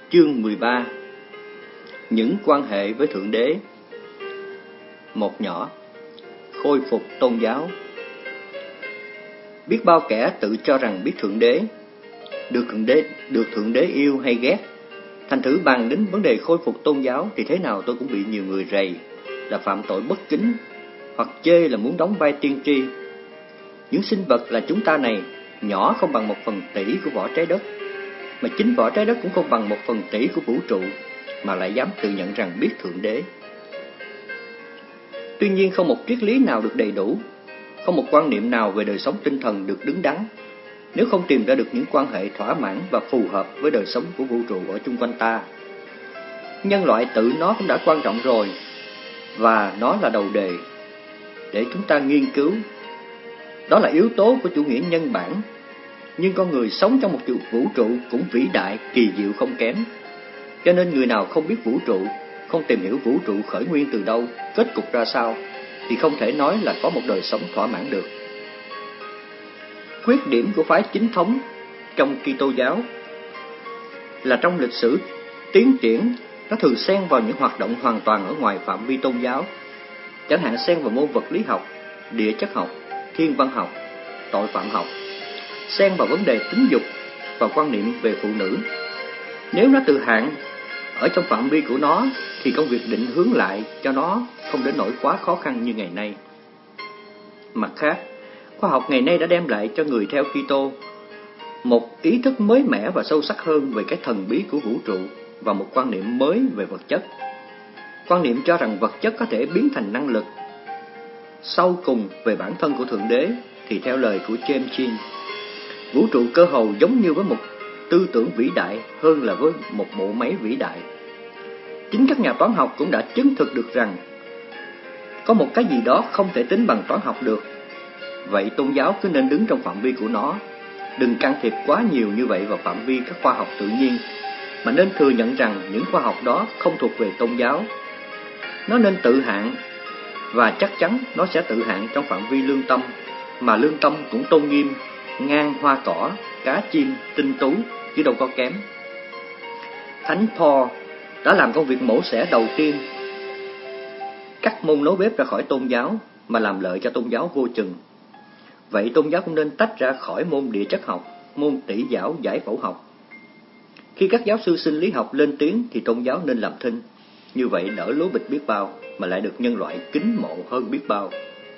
Chương 13. Những quan hệ với Thượng Đế. Một nhỏ. Khôi phục tôn giáo. Biết bao kẻ tự cho rằng biết Thượng Đế, được Thượng Đế yêu hay ghét. Thành thử bàn đến vấn đề khôi phục tôn giáo thì thế nào tôi cũng bị nhiều người rầy là phạm tội bất kính, hoặc chê là muốn đóng vai tiên tri. Những sinh vật là chúng ta này nhỏ không bằng 1/1000 của vỏ trái đất, mà chính vỏ trái đất cũng không bằng 1/1000 của vũ trụ, mà lại dám tự nhận rằng biết Thượng Đế. Tuy nhiên không một triết lý nào được đầy đủ, không một quan niệm nào về đời sống tinh thần được đứng đắn, nếu không tìm ra được những quan hệ thỏa mãn và phù hợp với đời sống của vũ trụ ở chung quanh ta. Nhân loại tự nó cũng đã quan trọng rồi, và nó là đầu đề để chúng ta nghiên cứu. Đó là yếu tố của chủ nghĩa nhân bản. Nhưng con người sống trong một vũ trụ cũng vĩ đại, kỳ diệu không kém. Cho nên người nào không biết vũ trụ, không tìm hiểu vũ trụ khởi nguyên từ đâu, kết cục ra sao, thì không thể nói là có một đời sống thỏa mãn được. Khuyết điểm của phái chính thống trong Kitô giáo là trong lịch sử tiến triển, nó thường xen vào những hoạt động hoàn toàn ở ngoài phạm vi tôn giáo, chẳng hạn xen vào môn vật lý học, địa chất học, thiên văn học, tội phạm học, xen vào vấn đề tính dục và quan niệm về phụ nữ. Nếu nó tự hạn ở trong phạm vi của nó, thì công việc định hướng lại cho nó không đến nỗi quá khó khăn như ngày nay. Mặt khác, khoa học ngày nay đã đem lại cho người theo Kitô một ý thức mới mẻ và sâu sắc hơn về cái thần bí của vũ trụ và một quan niệm mới về vật chất. Quan niệm cho rằng vật chất có thể biến thành năng lực. Sau cùng về bản thân của Thượng Đế thì theo lời của James Jean, vũ trụ cơ hồ giống như với một tư tưởng vĩ đại hơn là với một bộ máy vĩ đại. Chính các nhà toán học cũng đã chứng thực được rằng có một cái gì đó không thể tính bằng toán học được. Vậy tôn giáo cứ nên đứng trong phạm vi của nó, đừng can thiệp quá nhiều như vậy vào phạm vi các khoa học tự nhiên, mà nên thừa nhận rằng những khoa học đó không thuộc về tôn giáo. Nó nên tự hạn, và chắc chắn nó sẽ tự hạn trong phạm vi lương tâm, mà lương tâm cũng tôn nghiêm ngang hoa cỏ, cá chim, tinh tú, chứ đâu có kém. Thánh Paul đã làm công việc mổ xẻ đầu tiên, cắt môn nấu bếp ra khỏi tôn giáo, mà làm lợi cho tôn giáo vô chừng. Vậy tôn giáo cũng nên tách ra khỏi môn địa chất học, môn tỷ giáo giải phẫu học. Khi các giáo sư sinh lý học lên tiếng thì tôn giáo nên làm thinh. Như vậy đỡ lố bịch biết bao, mà lại được nhân loại kính mộ hơn biết bao.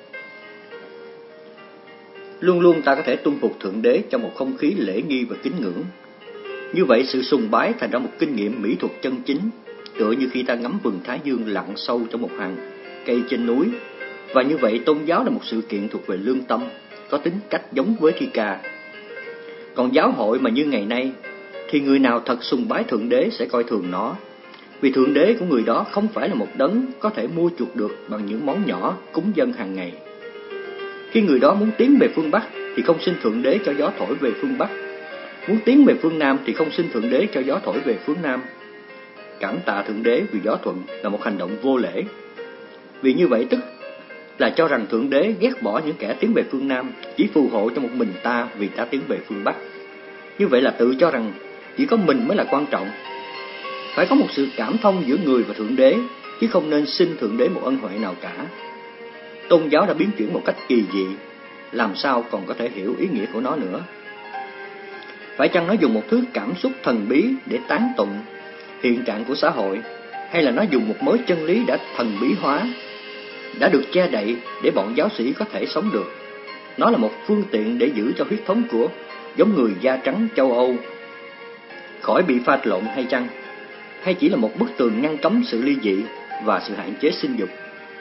Luôn luôn ta có thể tuân phục Thượng Đế trong một không khí lễ nghi và kính ngưỡng. Như vậy sự sùng bái thành ra một kinh nghiệm mỹ thuật chân chính, tựa như khi ta ngắm vầng thái dương lặn sâu trong một hàng cây trên núi. Và như vậy tôn giáo là một sự kiện thuộc về lương tâm, có tính cách giống với thi ca. Còn giáo hội mà như ngày nay, thì người nào thật sùng bái Thượng Đế sẽ coi thường nó, vì Thượng Đế của người đó không phải là một đấng có thể mua chuộc được bằng những món nhỏ cúng dâng hàng ngày. Khi người đó muốn tiến về phương Bắc thì không xin Thượng Đế cho gió thổi về phương Bắc, muốn tiến về phương Nam thì không xin Thượng Đế cho gió thổi về phương Nam. Cảm tạ Thượng Đế vì gió thuận là một hành động vô lễ, vì như vậy tức là cho rằng Thượng Đế ghét bỏ những kẻ tiến về phương Nam, chỉ phù hộ cho một mình ta vì ta tiến về phương Bắc. Như vậy là tự cho rằng chỉ có mình mới là quan trọng. Phải có một sự cảm thông giữa người và Thượng Đế, chứ không nên xin Thượng Đế một ân huệ nào cả. Tôn giáo đã biến chuyển một cách kỳ dị, làm sao còn có thể hiểu ý nghĩa của nó nữa. Phải chăng nó dùng một thứ cảm xúc thần bí để tán tụng hiện trạng của xã hội, hay là nó dùng một mớ chân lý đã thần bí hóa, đã được che đậy để bọn giáo sĩ có thể sống được? Nó là một phương tiện để giữ cho huyết thống của giống người da trắng châu Âu khỏi bị pha trộn hay chăng? Hay chỉ là một bức tường ngăn cấm sự ly dị và sự hạn chế sinh dục?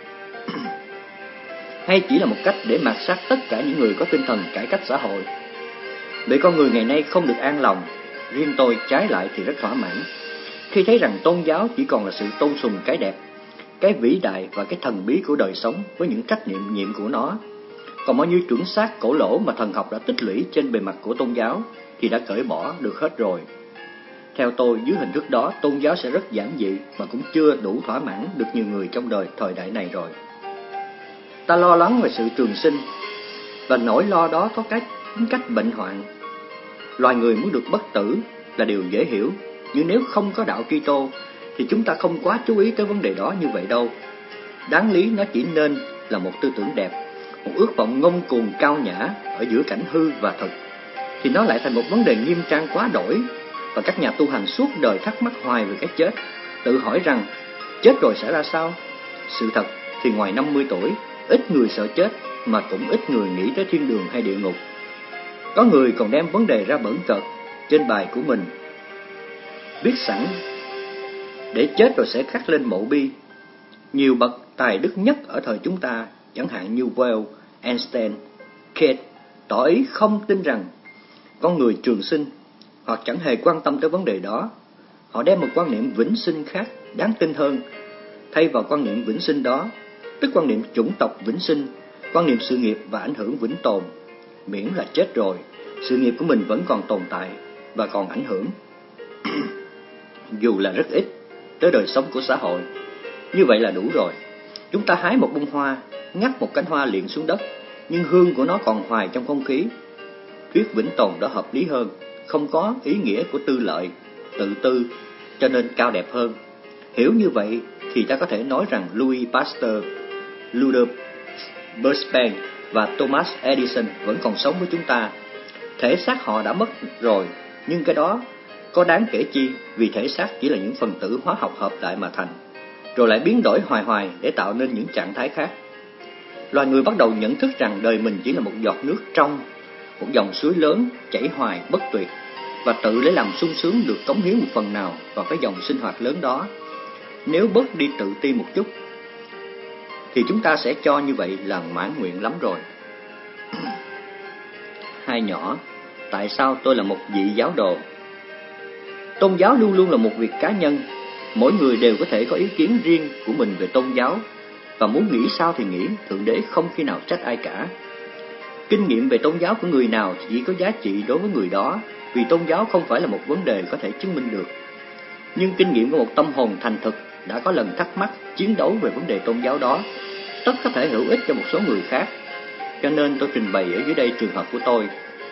Hay chỉ là một cách để mạt sát tất cả những người có tinh thần cải cách xã hội? Bởi con người ngày nay không được an lòng, riêng tôi trái lại thì rất thỏa mãn khi thấy rằng tôn giáo chỉ còn là sự tôn sùng cái đẹp, cái vĩ đại và cái thần bí của đời sống với những trách nhiệm của nó. Còn bao nhiêu chuẩn xác cổ lỗ mà thần học đã tích lũy trên bề mặt của tôn giáo thì đã cởi bỏ được hết rồi. Theo tôi, dưới hình thức đó, tôn giáo sẽ rất giản dị mà cũng chưa đủ thỏa mãn được nhiều người trong thời đại này rồi. Ta lo lắng về sự trường sinh, và nỗi lo đó có tính cách bệnh hoạn. Loài người muốn được bất tử là điều dễ hiểu, Nhưng nếu không có đạo Kitô thì chúng ta không quá chú ý tới vấn đề đó như vậy đâu. Đáng lý nó chỉ nên là một tư tưởng đẹp, một ước vọng ngông cuồng cao nhã ở giữa cảnh hư và thật, thì nó lại thành một vấn đề nghiêm trang quá đổi. Và các nhà tu hành suốt đời thắc mắc hoài về cái chết, tự hỏi rằng chết rồi sẽ ra sao. Sự thật thì ngoài 50 tuổi, ít người sợ chết, mà cũng ít người nghĩ tới thiên đường hay địa ngục. Có người còn đem vấn đề ra bỡn cợt trên bài của mình, viết sẵn để chết rồi sẽ khắc lên mộ bi. Nhiều bậc tài đức nhất ở thời chúng ta, chẳng hạn như Weil, Einstein, Kate, tỏ ý không tin rằng con người trường sinh, hoặc chẳng hề quan tâm tới vấn đề đó. Họ đem một quan niệm vĩnh sinh khác, đáng tin hơn, thay vào quan niệm vĩnh sinh đó, tức quan niệm chủng tộc vĩnh sinh, quan niệm sự nghiệp và ảnh hưởng vĩnh tồn. Miễn là chết rồi, sự nghiệp của mình vẫn còn tồn tại và còn ảnh hưởng, dù là rất ít, tới đời sống của xã hội. Như vậy là đủ rồi. Chúng ta hái một bông hoa, ngắt một cánh hoa liệng xuống đất, nhưng hương của nó còn hoài trong không khí. Thuyết vĩnh tồn đó hợp lý hơn, không có ý nghĩa của tư lợi, tự tư, cho nên cao đẹp hơn. Hiểu như vậy thì ta có thể nói rằng Louis Pasteur, Rudolf Burspank và Thomas Edison vẫn còn sống với chúng ta. Thể xác họ đã mất rồi, nhưng cái đó có đáng kể chi, vì thể xác chỉ là những phần tử hóa học hợp lại mà thành, rồi lại biến đổi hoài hoài để tạo nên những trạng thái khác. Loài người bắt đầu nhận thức rằng đời mình chỉ là một giọt nước trong, một dòng suối lớn chảy hoài bất tuyệt, và tự lấy làm sung sướng được cống hiến một phần nào vào cái dòng sinh hoạt lớn đó. Nếu bớt đi tự ti một chút, thì chúng ta sẽ cho như vậy là mãn nguyện lắm rồi. Hai nhỏ, tại sao tôi là một vị giáo đồ? Tôn giáo luôn luôn là một việc cá nhân. Mỗi người đều có thể có ý kiến riêng của mình về tôn giáo, và muốn nghĩ sao thì nghĩ, Thượng Đế không khi nào trách ai cả. Kinh nghiệm về tôn giáo của người nào chỉ có giá trị đối với người đó, vì tôn giáo không phải là một vấn đề có thể chứng minh được. Nhưng kinh nghiệm của một tâm hồn thành thực đã có lần thắc mắc, chiến đấu về vấn đề tôn giáo đó, tất có thể hữu ích cho một số người khác. Cho nên tôi trình bày ở dưới đây trường hợp của tôi.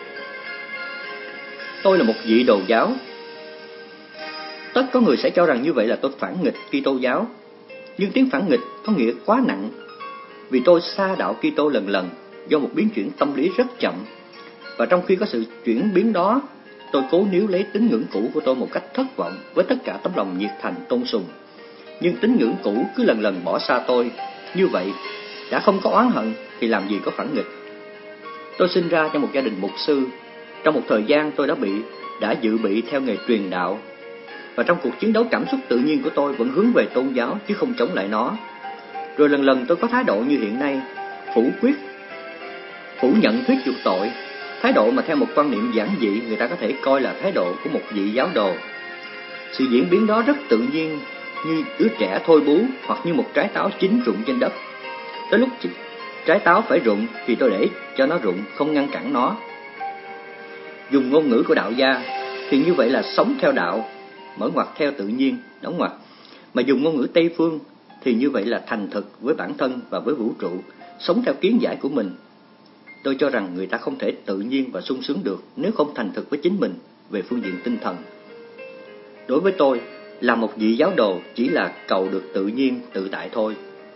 Tôi là một vị đồ giáo. Tất có người sẽ cho rằng như vậy là tôi phản nghịch Kitô giáo. Nhưng tiếng phản nghịch có nghĩa quá nặng, vì tôi xa đạo Kitô lần lần do một biến chuyển tâm lý rất chậm. Và trong khi có sự chuyển biến đó, tôi cố níu lấy tín ngưỡng cũ của tôi một cách thất vọng với tất cả tấm lòng nhiệt thành tôn sùng. Nhưng tín ngưỡng cũ cứ lần lần bỏ xa tôi. Như vậy, đã không có oán hận thì làm gì có phản nghịch. Tôi sinh ra trong một gia đình mục sư. Trong một thời gian tôi đã dự bị theo nghề truyền đạo. Và trong cuộc chiến đấu cảm xúc tự nhiên của tôi vẫn hướng về tôn giáo chứ không chống lại nó. Rồi lần lần tôi có thái độ như hiện nay, phủ nhận thuyết chuộc tội, thái độ mà theo một quan niệm giản dị người ta có thể coi là thái độ của một vị giáo đồ. Sự diễn biến đó rất tự nhiên, như đứa trẻ thôi bú hoặc như một trái táo chín rụng trên đất. Tới lúc trái táo phải rụng thì tôi để cho nó rụng, không ngăn cản nó. Dùng ngôn ngữ của đạo gia thì như vậy là sống theo đạo, mở ngoặc theo tự nhiên, đóng ngoặc. Mà dùng ngôn ngữ Tây phương thì như vậy là thành thực với bản thân và với vũ trụ, sống theo kiến giải của mình. Tôi cho rằng người ta không thể tự nhiên và sung sướng được nếu không thành thực với chính mình về phương diện tinh thần. Đối với tôi, là một vị giáo đồ chỉ là cầu được tự nhiên, tự tại thôi.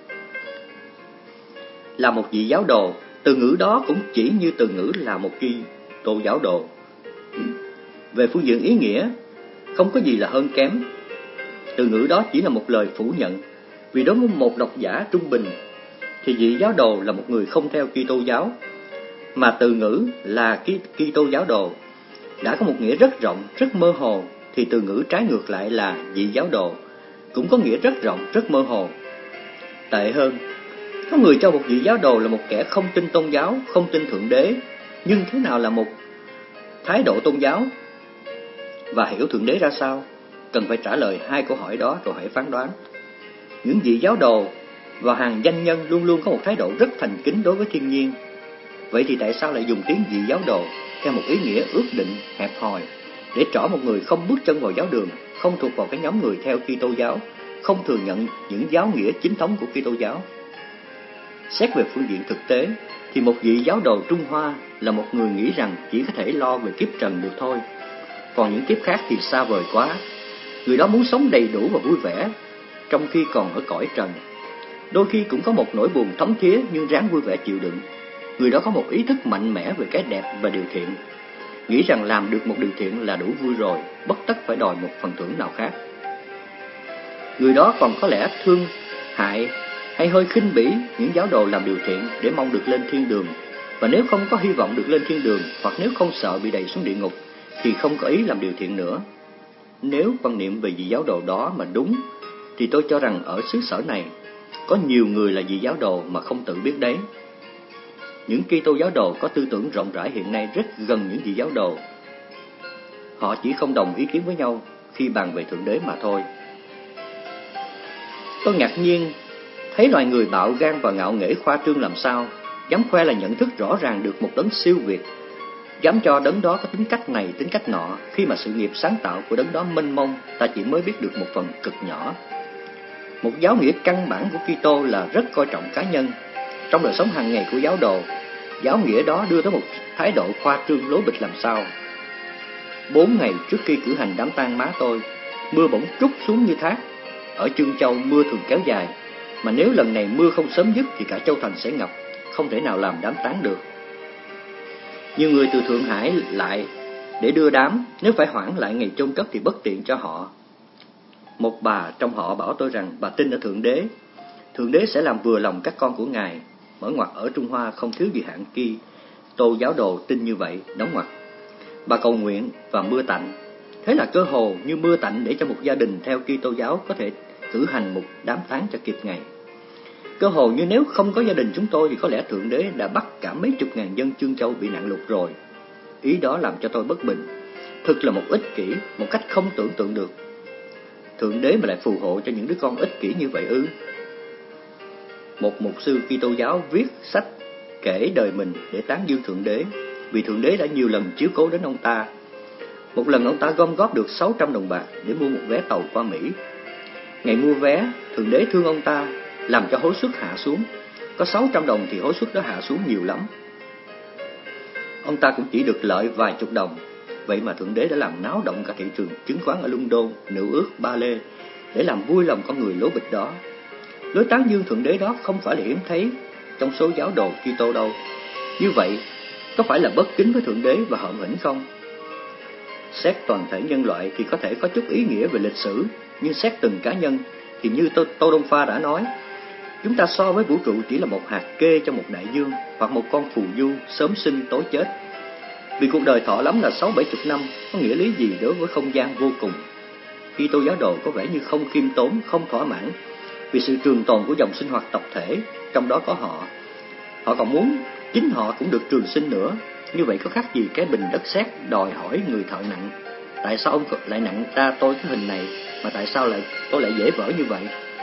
Là một vị giáo đồ, từ ngữ đó cũng chỉ như từ ngữ là một Kitô giáo đồ. Về phương diện ý nghĩa, không có gì là hơn kém. Từ ngữ đó chỉ là một lời phủ nhận, vì đối với một độc giả trung bình thì vị giáo đồ là một người không theo Kitô giáo. Mà từ ngữ là Kitô giáo đồ đã có một nghĩa rất rộng, rất mơ hồ, thì từ ngữ trái ngược lại là vị giáo đồ cũng có nghĩa rất rộng, rất mơ hồ. Tệ hơn, có người cho một vị giáo đồ là một kẻ không tin tôn giáo, không tin Thượng Đế. Nhưng thế nào là một thái độ tôn giáo? Và hiểu Thượng Đế ra sao? Cần phải trả lời hai câu hỏi đó rồi hãy phán đoán. Những vị giáo đồ và hàng danh nhân luôn luôn có một thái độ rất thành kính đối với thiên nhiên. Vậy thì tại sao lại dùng tiếng vị giáo đồ theo một ý nghĩa ước định, hẹp hòi, để trỏ một người không bước chân vào giáo đường, không thuộc vào cái nhóm người theo Kitô giáo, không thừa nhận những giáo nghĩa chính thống của Kitô giáo? Xét về phương diện thực tế, thì một vị giáo đồ Trung Hoa là một người nghĩ rằng chỉ có thể lo về kiếp trần được thôi. Còn những kiếp khác thì xa vời quá. Người đó muốn sống đầy đủ và vui vẻ trong khi còn ở cõi trần. Đôi khi cũng có một nỗi buồn thấm thía nhưng ráng vui vẻ chịu đựng. Người đó có một ý thức mạnh mẽ về cái đẹp và điều thiện, nghĩ rằng làm được một điều thiện là đủ vui rồi, bất tất phải đòi một phần thưởng nào khác. Người đó còn có lẽ thương hại hay hơi khinh bỉ những giáo đồ làm điều thiện để mong được lên thiên đường, và nếu không có hy vọng được lên thiên đường, hoặc nếu không sợ bị đày xuống địa ngục, thì không có ý làm điều thiện nữa. Nếu quan niệm về vị giáo đồ đó mà đúng, thì tôi cho rằng ở xứ sở này có nhiều người là vị giáo đồ mà không tự biết đấy. Những Kitô giáo đồ có tư tưởng rộng rãi hiện nay rất gần những vị giáo đồ. Họ chỉ không đồng ý kiến với nhau khi bàn về Thượng Đế mà thôi. Tôi ngạc nhiên thấy loài người bạo gan và ngạo nghễ khoa trương làm sao, dám khoe là nhận thức rõ ràng được một đấng siêu việt, dám cho đấng đó có tính cách này tính cách nọ, khi mà sự nghiệp sáng tạo của đấng đó mênh mông, ta chỉ mới biết được một phần cực nhỏ. Một giáo nghĩa căn bản của Kitô là rất coi trọng cá nhân. Trong đời sống hàng ngày của giáo đồ, giáo nghĩa đó đưa tới một thái độ khoa trương lố bịch làm sao. 4 ngày trước khi cử hành đám tang má tôi, mưa bỗng trút xuống như thác. Ở Chương Châu mưa thường kéo dài, mà nếu lần này mưa không sớm dứt thì cả Châu Thành sẽ ngập, không thể nào làm đám tang được. Nhiều người từ Thượng Hải lại để đưa đám, nếu phải hoãn lại ngày chôn cất thì bất tiện cho họ. Một bà trong họ bảo tôi rằng bà tin ở Thượng Đế. Thượng Đế sẽ làm vừa lòng các con của Ngài. Mở ngoặt ở Trung Hoa không thiếu gì hạng Kitô giáo đồ tin như vậy, đóng ngoặt. Bà cầu nguyện và mưa tạnh. Thế là cơ hồ như mưa tạnh để cho một gia đình theo Kitô giáo có thể cử hành một đám tang cho kịp ngày. Cơ hồ như nếu không có gia đình chúng tôi thì có lẽ Thượng Đế đã bắt cả mấy chục ngàn dân Chương Châu bị nạn lụt rồi. Ý đó làm cho tôi bất bình. Thực là một ích kỷ, một cách không tưởng tượng được. Thượng Đế mà lại phù hộ cho những đứa con ích kỷ như vậy ư? Một mục sư Kitô giáo viết sách kể đời mình để tán dương Thượng Đế, vì Thượng Đế đã nhiều lần chiếu cố đến ông ta. Một lần ông ta gom góp được 600 đồng bạc để mua một vé tàu qua Mỹ. Ngày mua vé, Thượng Đế thương ông ta, làm cho hối suất hạ xuống. Có 600 đồng thì hối suất đó hạ xuống nhiều lắm. Ông ta cũng chỉ được lợi vài chục đồng. Vậy mà Thượng Đế đã làm náo động cả thị trường chứng khoán ở London, New York, Ba Lê, để làm vui lòng con người lố bịch đó. Lối tán dương Thượng Đế đó không phải là hiếm thấy trong số giáo đồ Kitô đâu. Như vậy, có phải là bất kính với Thượng Đế và hợm hĩnh không? Xét toàn thể nhân loại thì có thể có chút ý nghĩa về lịch sử, nhưng xét từng cá nhân thì như Tô Đông Pha đã nói, chúng ta so với vũ trụ chỉ là một hạt kê trong một đại dương, hoặc một con phù du sớm sinh tối chết. Vì cuộc đời thọ lắm là 60-70 năm, có nghĩa lý gì đối với không gian vô cùng? Kitô giáo đồ có vẻ như không khiêm tốn, không thỏa mãn vì sự trường tồn của dòng sinh hoạt tập thể, trong đó có họ. Họ còn muốn chính họ cũng được trường sinh nữa. Như vậy có khác gì cái bình đất sét đòi hỏi người thợ nặng: tại sao ông lại nặng ra tôi cái hình này, mà tại sao tôi lại dễ vỡ như vậy?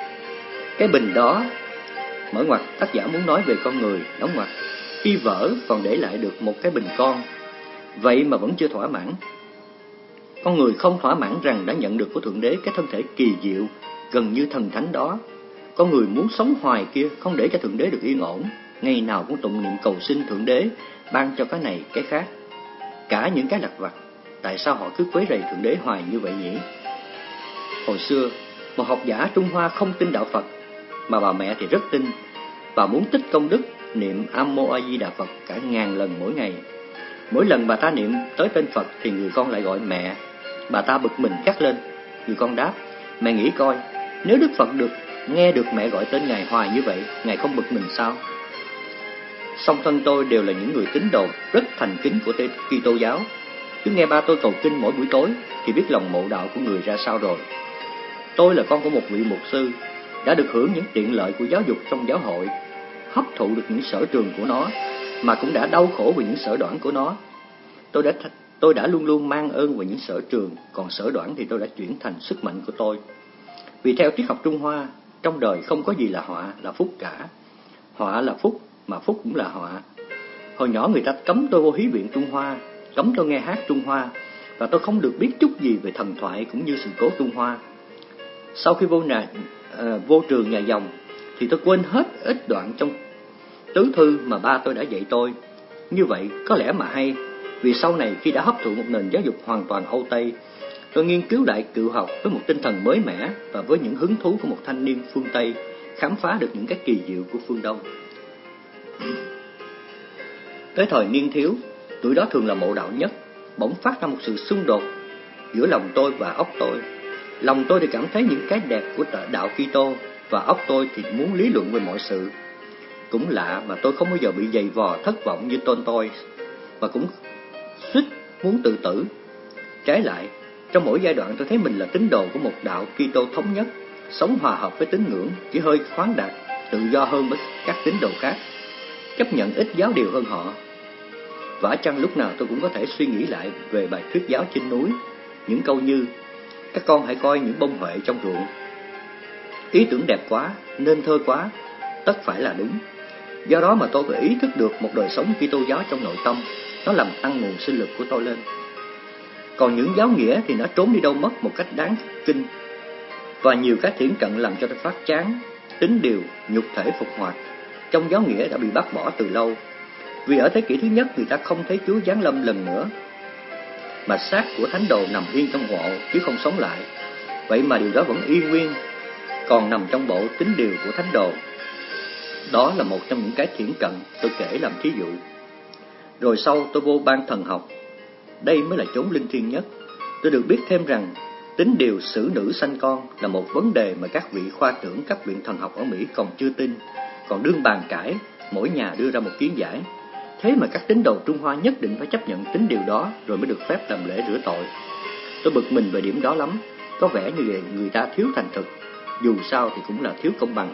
Cái bình đó, mở ngoặt, tác giả muốn nói về con người, đóng ngoặt, khi vỡ còn để lại được một cái bình con, vậy mà vẫn chưa thỏa mãn. Con người không thỏa mãn rằng đã nhận được của Thượng Đế cái thân thể kỳ diệu, gần như thần thánh đó. Con người muốn sống hoài kia, không để cho Thượng Đế được yên ổn, ngày nào cũng tụng niệm cầu xin Thượng Đế ban cho cái này cái khác, cả những cái lặt vặt. Tại sao họ cứ quấy rầy Thượng Đế hoài như vậy nhỉ? Hồi xưa, một học giả Trung Hoa không tin đạo Phật, mà bà mẹ thì rất tin. Bà muốn tích công đức niệm Nam Mô A Di Đà Phật cả 1000 lần mỗi ngày. Mỗi lần bà ta niệm tới tên Phật thì người con lại gọi mẹ. Bà ta bực mình gắt lên. Người con đáp: mẹ nghĩ coi, nếu Đức Phật nghe được mẹ gọi tên Ngài hoài như vậy, Ngài không bực mình sao? Song thân tôi đều là những người tín đồ rất thành kính của Kitô giáo. Cứ nghe ba tôi cầu kinh mỗi buổi tối thì biết lòng mộ đạo của người ra sao rồi. Tôi là con của một vị mục sư, đã được hưởng những tiện lợi của giáo dục trong giáo hội, hấp thụ được những sở trường của nó, mà cũng đã đau khổ vì những sở đoản của nó. Tôi đã luôn luôn mang ơn về những sở trường, còn sở đoản thì tôi đã chuyển thành sức mạnh của tôi. Vì theo triết học Trung Hoa, trong đời không có gì là họa là phúc cả. Họa là phúc, mà phúc cũng là họa. Hồi nhỏ người ta cấm tôi vô hí viện Trung Hoa, cấm tôi nghe hát Trung Hoa, và tôi không được biết chút gì về thần thoại cũng như sự cố Trung Hoa. Sau khi vô trường nhà dòng thì tôi quên hết ít đoạn trong tứ thư mà ba tôi đã dạy tôi. Như vậy có lẽ mà hay, vì sau này khi đã hấp thụ một nền giáo dục hoàn toàn Âu Tây, Tôi nghiên cứu lại cựu học với một tinh thần mới mẻ và với những hứng thú của một thanh niên phương Tây khám phá được những cái kỳ diệu của phương Đông. Tới thời niên thiếu, tuổi đó thường là mộ đạo nhất, bỗng phát ra một sự xung đột giữa lòng tôi và óc tôi. Lòng tôi thì cảm thấy những cái đẹp của đạo Kitô và óc tôi thì muốn lý luận về mọi sự. Cũng lạ mà tôi không bao giờ bị dày vò thất vọng như Tolstoy và cũng suýt muốn tự tử. Trái lại, trong mỗi giai đoạn tôi thấy mình là tín đồ của một đạo Kitô thống nhất, sống hòa hợp với tín ngưỡng, chỉ hơi khoáng đạt, tự do hơn với các tín đồ khác, chấp nhận ít giáo điều hơn họ. Vả chăng lúc nào tôi cũng có thể suy nghĩ lại về bài thuyết giáo trên núi, những câu như: các con hãy coi những bông huệ trong ruộng. Ý tưởng đẹp quá, nên thơ quá, tất phải là đúng. Do đó mà tôi có ý thức được một đời sống Kitô giáo trong nội tâm, nó làm tăng nguồn sinh lực của tôi lên. Còn những giáo nghĩa thì nó trốn đi đâu mất một cách đáng kinh. Và nhiều cái thiển cận làm cho tôi phát chán, tín điều, nhục thể phục hoạt trong giáo nghĩa đã bị bác bỏ từ lâu. Vì ở thế kỷ thứ nhất người ta không thấy Chúa giáng lâm lần nữa, mà xác của thánh đồ nằm yên trong mộ chứ không sống lại. Vậy mà điều đó vẫn y nguyên, còn nằm trong bộ tín điều của thánh đồ. Đó là một trong những cái thiển cận tôi kể làm thí dụ. Rồi sau tôi vô ban thần học. Đây mới là chốn linh thiêng nhất. Tôi được biết thêm rằng tín điều xử nữ sanh con là một vấn đề mà các vị khoa trưởng các viện thần học ở Mỹ còn chưa tin, còn đương bàn cãi, mỗi nhà đưa ra một kiến giải. Thế mà các tín đồ Trung Hoa nhất định phải chấp nhận tín điều đó rồi mới được phép làm lễ rửa tội. Tôi bực mình về điểm đó lắm. Có vẻ như người ta thiếu thành thực, dù sao thì cũng là thiếu công bằng.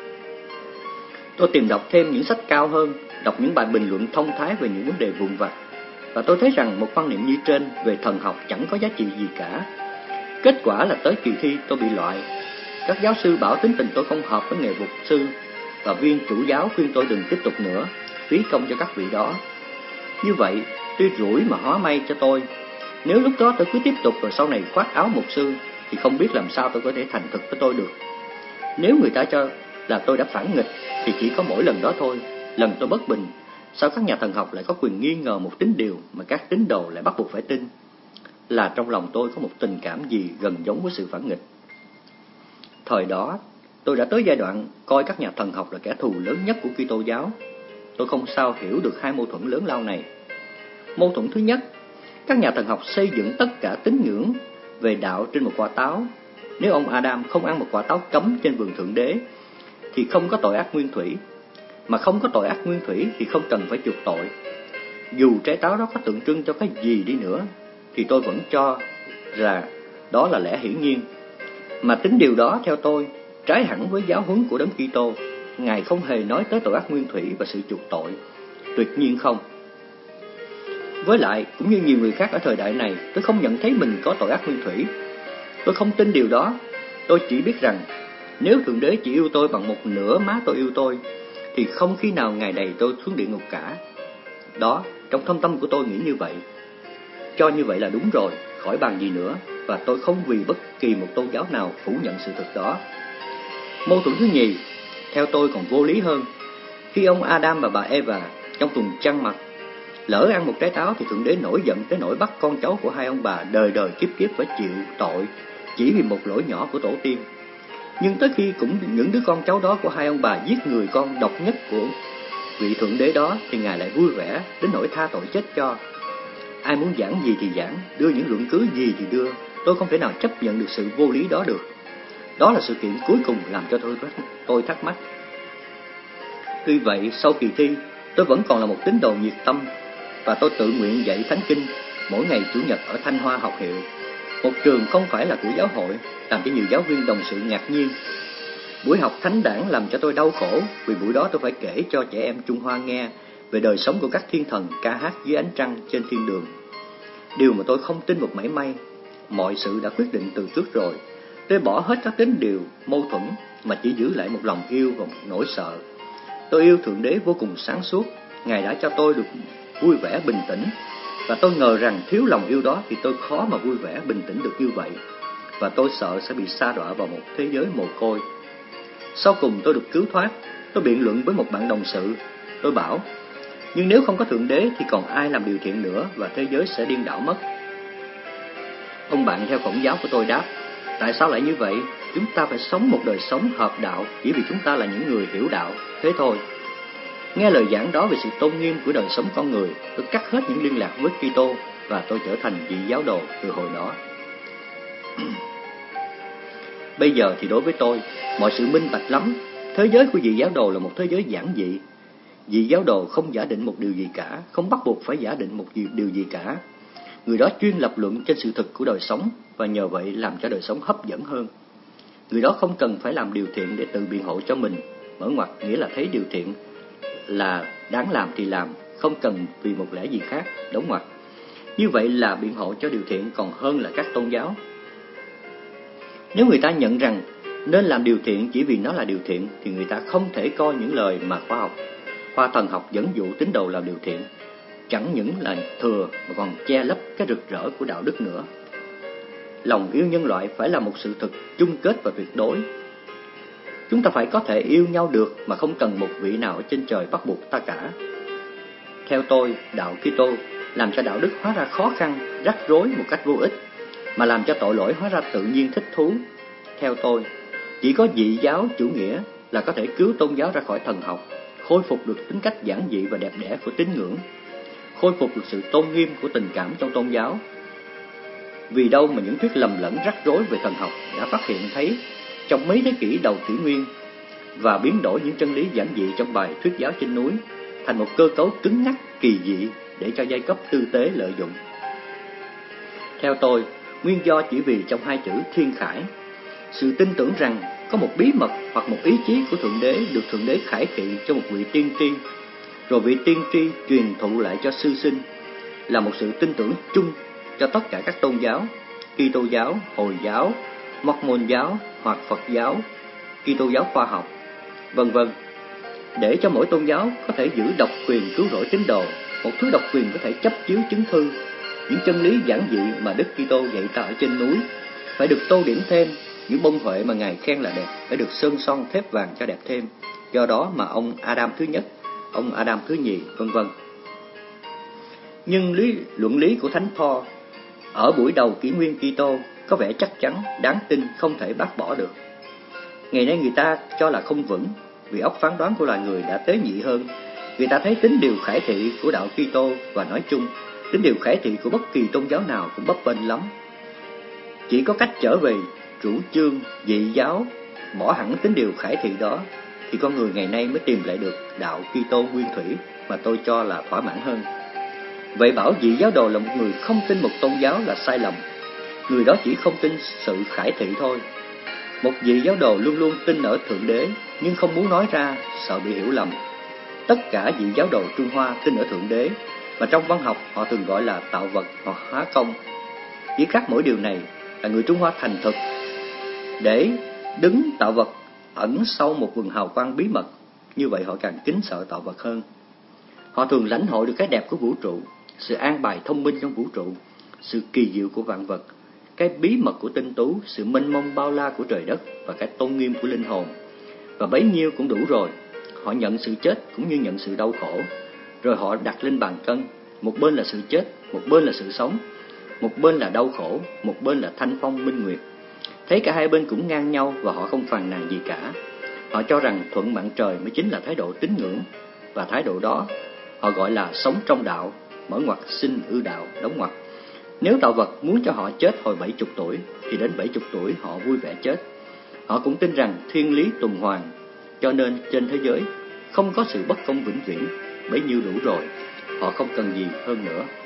Tôi tìm đọc thêm những sách cao hơn, đọc những bài bình luận thông thái về những vấn đề vụn vặt, và tôi thấy rằng một quan niệm như trên về thần học chẳng có giá trị gì cả. Kết quả là tới kỳ thi tôi bị loại. Các giáo sư bảo tính tình tôi không hợp với nghề mục sư, và viên chủ giáo khuyên tôi đừng tiếp tục nữa, phí công cho các vị đó. Như vậy, tuy rủi mà hóa may cho tôi. Nếu lúc đó tôi cứ tiếp tục rồi sau này khoác áo mục sư, thì không biết làm sao tôi có thể thành thực với tôi được. Nếu người ta cho là tôi đã phản nghịch, thì chỉ có mỗi lần đó thôi, lần tôi bất bình. Sao các nhà thần học lại có quyền nghi ngờ một tín điều mà các tín đồ lại bắt buộc phải tin? Là trong lòng tôi có một tình cảm gì gần giống với sự phản nghịch. Thời đó, tôi đã tới giai đoạn coi các nhà thần học là kẻ thù lớn nhất của Kitô giáo. Tôi không sao hiểu được hai mâu thuẫn lớn lao này. Mâu thuẫn thứ nhất, các nhà thần học xây dựng tất cả tín ngưỡng về đạo trên một quả táo. Nếu ông Adam không ăn một quả táo cấm trên vườn Thượng Đế, thì không có tội ác nguyên thủy. Mà không có tội ác nguyên thủy thì không cần phải chuộc tội. Dù trái táo đó có tượng trưng cho cái gì đi nữa, thì tôi vẫn cho là đó là lẽ hiển nhiên. Mà tính điều đó theo tôi trái hẳn với giáo huấn của Đấng Kitô. Ngài không hề nói tới tội ác nguyên thủy và sự chuộc tội. Tuyệt nhiên không. Với lại, cũng như nhiều người khác ở thời đại này, tôi không nhận thấy mình có tội ác nguyên thủy. Tôi không tin điều đó. Tôi chỉ biết rằng nếu Thượng Đế chỉ yêu tôi bằng một nửa má tôi yêu tôi, thì không khi nào Ngài đày tôi xuống địa ngục cả. Đó, trong thâm tâm của tôi nghĩ như vậy. Cho như vậy là đúng rồi, khỏi bàn gì nữa. Và tôi không vì bất kỳ một tôn giáo nào phủ nhận sự thật đó. Mâu thuẫn thứ nhì, theo tôi còn vô lý hơn. Khi ông Adam và bà Eva trong tuần trăng mật lỡ ăn một trái táo, thì Thượng Đế nổi giận tới nỗi bắt con cháu của hai ông bà đời đời kiếp kiếp phải chịu tội chỉ vì một lỗi nhỏ của tổ tiên. Nhưng tới khi cũng những đứa con cháu đó của hai ông bà giết người con độc nhất của vị Thượng Đế đó, thì Ngài lại vui vẻ đến nỗi tha tội chết cho. Ai muốn giảng gì thì giảng, đưa những luận cứ gì thì đưa. Tôi không thể nào chấp nhận được sự vô lý đó được. Đó là sự kiện cuối cùng làm cho tôi thắc mắc. Tuy vậy, sau kỳ thi, tôi vẫn còn là một tín đồ nhiệt tâm, và tôi tự nguyện dạy thánh kinh mỗi ngày Chủ nhật ở Thanh Hoa học hiệu, một trường không phải là của giáo hội, làm cho nhiều giáo viên đồng sự ngạc nhiên. Buổi học thánh đản làm cho tôi đau khổ, vì buổi đó tôi phải kể cho trẻ em Trung Hoa nghe về đời sống của các thiên thần ca hát dưới ánh trăng trên thiên đường. Điều mà tôi không tin một mảy may. Mọi sự đã quyết định từ trước rồi. Tôi bỏ hết các tín điều mâu thuẫn mà chỉ giữ lại một lòng yêu và một nỗi sợ. Tôi yêu Thượng Đế vô cùng sáng suốt. Ngài đã cho tôi được vui vẻ bình tĩnh, và tôi ngờ rằng thiếu lòng yêu đó thì tôi khó mà vui vẻ bình tĩnh được như vậy, và tôi sợ sẽ bị sa đọa vào một thế giới mồ côi. Sau cùng tôi được cứu thoát. Tôi biện luận với một bạn đồng sự. Tôi bảo, nhưng nếu không có Thượng Đế thì còn ai làm điều thiện nữa, và thế giới sẽ điên đảo mất. Ông bạn theo Khổng giáo của tôi đáp: tại sao lại như vậy? Chúng ta phải sống một đời sống hợp đạo chỉ vì chúng ta là những người hiểu đạo, thế thôi. Nghe lời giảng đó về sự tôn nghiêm của đời sống con người, tôi cắt hết những liên lạc với Kitô và tôi trở thành vị giáo đồ từ hồi đó. Bây giờ thì đối với tôi, mọi sự minh bạch lắm. Thế giới của vị giáo đồ là một thế giới giản dị. Vị giáo đồ không giả định một điều gì cả, không bắt buộc phải giả định một điều gì cả. Người đó chuyên lập luận trên sự thực của đời sống và nhờ vậy làm cho đời sống hấp dẫn hơn. Người đó không cần phải làm điều thiện để tự biện hộ cho mình, mở ngoặt nghĩa là thấy điều thiện là đáng làm thì làm, không cần vì một lẽ gì khác, đóng ngoặt. Như vậy là biện hộ cho điều thiện còn hơn là các tôn giáo. Nếu người ta nhận rằng nên làm điều thiện chỉ vì nó là điều thiện, thì người ta không thể coi những lời mà khoa thần học dẫn dụ tín đồ làm điều thiện chẳng những là thừa mà còn che lấp cái rực rỡ của đạo đức nữa. Lòng yêu nhân loại phải là một sự thực chung kết và tuyệt đối. Chúng ta phải có thể yêu nhau được mà không cần một vị nào ở trên trời bắt buộc ta cả. Theo tôi, đạo Kitô làm cho đạo đức hóa ra khó khăn, rắc rối một cách vô ích, mà làm cho tội lỗi hóa ra tự nhiên thích thú. Theo tôi, chỉ có dị giáo chủ nghĩa là có thể cứu tôn giáo ra khỏi thần học, khôi phục được tính cách giản dị và đẹp đẽ của tín ngưỡng, khôi phục được sự tôn nghiêm của tình cảm trong tôn giáo. Vì đâu mà những thuyết lầm lẫn rắc rối về thần học đã phát hiện thấy trong mấy thế kỷ đầu kỷ nguyên và biến đổi những chân lý giản dị trong bài thuyết giáo trên núi thành một cơ cấu cứng nhắc kỳ dị để cho giai cấp tư tế lợi dụng. Theo tôi, nguyên do chỉ vì trong hai chữ thiên khải, sự tin tưởng rằng có một bí mật hoặc một ý chí của Thượng Đế được Thượng Đế khải thị cho một vị tiên tri, rồi vị tiên tri truyền thụ lại cho sư sinh, là một sự tin tưởng chung cho tất cả các tôn giáo, Kitô giáo, Hồi giáo, Mormon giáo hoặc Phật giáo, Kitô giáo khoa học, vân vân. Để cho mỗi tôn giáo có thể giữ độc quyền cứu rỗi tín đồ, một thứ độc quyền có thể chấp chiếu chứng thư, những chân lý giản dị mà Đức Kitô dạy ta ở trên núi phải được tô điểm thêm, những bông huệ mà Ngài khen là đẹp phải được sơn son thép vàng cho đẹp thêm. Do đó mà ông Adam thứ nhất, ông Adam thứ nhì, vân vân. Nhưng luận lý của Thánh Paul ở buổi đầu kỷ nguyên Kitô có vẻ chắc chắn, đáng tin, không thể bác bỏ được. Ngày nay người ta cho là không vững, vì óc phán đoán của loài người đã tế nhị hơn. Người ta thấy tính điều khải thị của đạo Kitô và nói chung, tính điều khải thị của bất kỳ tôn giáo nào cũng bấp bênh lắm. Chỉ có cách trở về chủ trương dị giáo, bỏ hẳn tính điều khải thị đó, thì con người ngày nay mới tìm lại được đạo Kitô nguyên thủy mà tôi cho là thỏa mãn hơn. Vậy bảo vị giáo đồ là một người không tin một tôn giáo là sai lầm. Người đó chỉ không tin sự khải thị thôi. Một vị giáo đồ luôn luôn tin ở Thượng Đế, nhưng không muốn nói ra, sợ bị hiểu lầm. Tất cả vị giáo đồ Trung Hoa tin ở Thượng Đế, và trong văn học họ thường gọi là tạo vật hoặc hóa công. Chỉ khác mỗi điều này là người Trung Hoa thành thực để đứng tạo vật ẩn sau một vầng hào quang bí mật. Như vậy họ càng kính sợ tạo vật hơn. Họ thường lãnh hội được cái đẹp của vũ trụ, sự an bài thông minh trong vũ trụ, sự kỳ diệu của vạn vật, cái bí mật của tinh tú, sự mênh mông bao la của trời đất và cái tôn nghiêm của linh hồn. Và bấy nhiêu cũng đủ rồi. Họ nhận sự chết cũng như nhận sự đau khổ, rồi họ đặt lên bàn cân, một bên là sự chết, một bên là sự sống, một bên là đau khổ, một bên là thanh phong minh nguyệt. Thấy cả hai bên cũng ngang nhau và họ không phàn nàn gì cả. Họ cho rằng thuận mạng trời mới chính là thái độ tín ngưỡng, và thái độ đó họ gọi là sống trong đạo, mở ngoặt sinh ư đạo, đóng ngoặt. Nếu tạo vật muốn cho họ chết hồi 70 tuổi, thì đến 70 tuổi họ vui vẻ chết. Họ cũng tin rằng thiên lý tuần hoàn, cho nên trên thế giới không có sự bất công vĩnh viễn, bấy nhiêu đủ rồi, họ không cần gì hơn nữa.